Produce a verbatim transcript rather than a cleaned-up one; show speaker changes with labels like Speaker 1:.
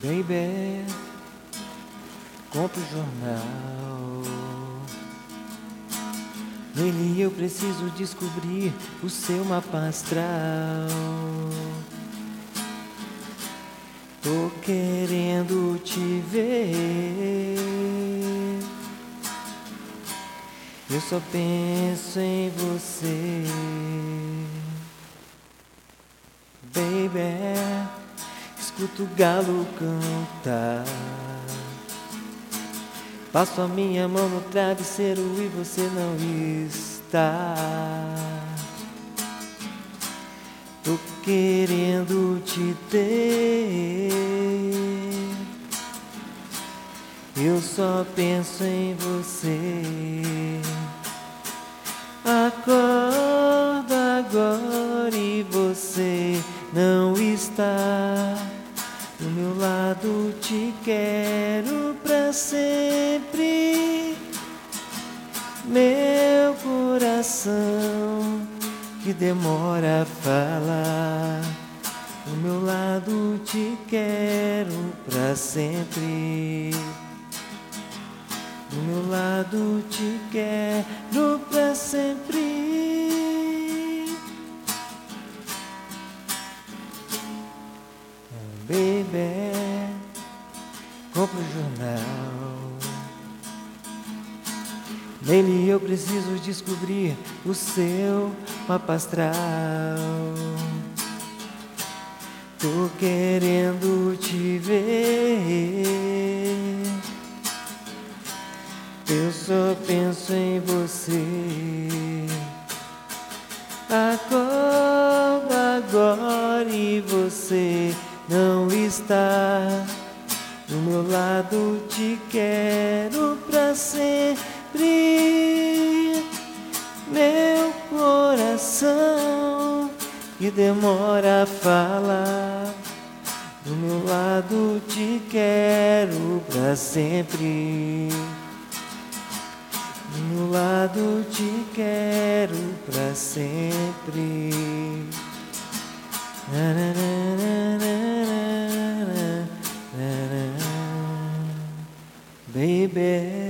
Speaker 1: Baby, compra o jornal. Nele eu preciso descobrir o seu mapa astral. Tô querendo te ver. Eu só penso em você. Baby, escuto o galo cantar. Passo a minha mão no travesseiro e você não está. Tô querendo te ter. Eu só penso em você. Acorda agora e você não está. Do meu lado te quero pra sempre. Meu coração que demora a falar. Do meu lado te quero pra sempre. Do meu lado te quero pra sempre. Baby, compra o jornal. Nele eu preciso descobrir o seu mapa astral. Tô querendo te ver. Eu só penso em você. Acorda agora e você não está. Do meu lado te quero pra sempre. Meu coração que demora a falar. Do meu lado te quero pra sempre. Do meu lado te quero pra sempre. Na, na, na, na, na, na, na, na. Baby.